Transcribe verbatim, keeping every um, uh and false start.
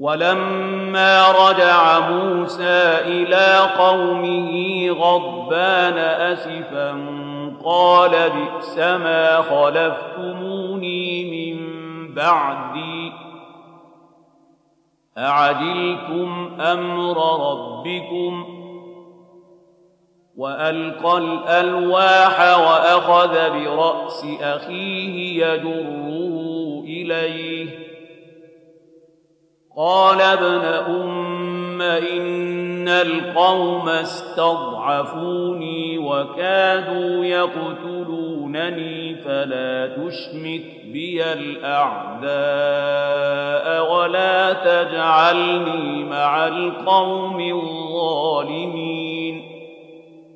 ولما رجع موسى إلى قومه غضبان أسفا قال بئس ما خلفتموني من بعدي أعجلتم أمر ربكم وألقى الألواح وأخذ برأس أخيه يجره إليه قال ابن أم إن القوم استضعفوني وكادوا يقتلونني فلا تشمت بي الأعداء ولا تجعلني مع القوم الظالمين